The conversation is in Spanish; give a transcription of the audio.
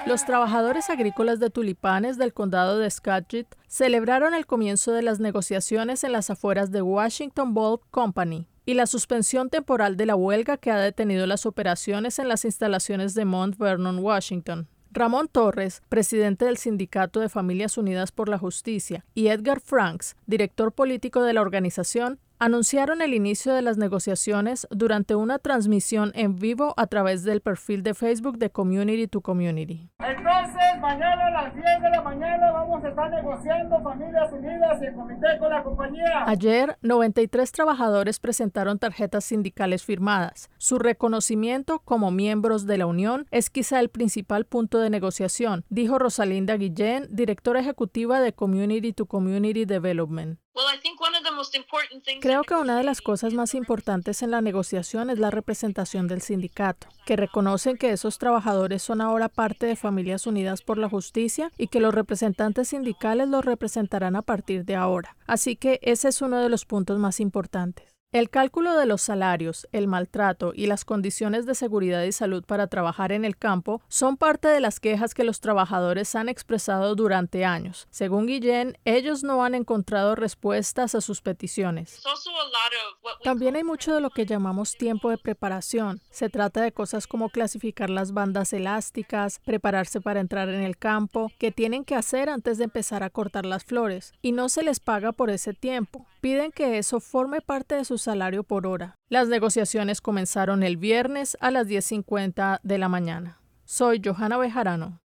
Los trabajadores agrícolas de tulipanes del condado de Skagit celebraron el comienzo de las negociaciones en las afueras de Washington Bulb Company y la suspensión temporal de la huelga que ha detenido las operaciones en las instalaciones de Mount Vernon, Washington. Ramón Torres, presidente del Sindicato de Familias Unidas por la Justicia, y Edgar Franks, director político de la organización, anunciaron el inicio de las negociaciones durante una transmisión en vivo a través del perfil de Facebook de Community to Community. Entonces, mañana a las 10 de la mañana vamos a estar negociando Familias Unidas y el comité con la compañía. Ayer, 93 trabajadores presentaron tarjetas sindicales firmadas. Su reconocimiento como miembros de la unión es quizá el principal punto de negociación, dijo Rosalinda Guillén, directora ejecutiva de Community to Community Development. Creo que una de las cosas más importantes en la negociación es la representación del sindicato, que reconocen que esos trabajadores son ahora parte de Familias Unidas por la Justicia y que los representantes sindicales los representarán a partir de ahora. Así que ese es uno de los puntos más importantes. El cálculo de los salarios, el maltrato y las condiciones de seguridad y salud para trabajar en el campo son parte de las quejas que los trabajadores han expresado durante años. Según Guillén, ellos no han encontrado respuestas a sus peticiones. También hay mucho de lo que llamamos tiempo de preparación. Se trata de cosas como clasificar las bandas elásticas, prepararse para entrar en el campo, que tienen que hacer antes de empezar a cortar las flores, y no se les paga por ese tiempo. Piden que eso forme parte de su salario por hora. Las negociaciones comenzaron el viernes a las 10:50 de la mañana. Soy Johanna Bejarano.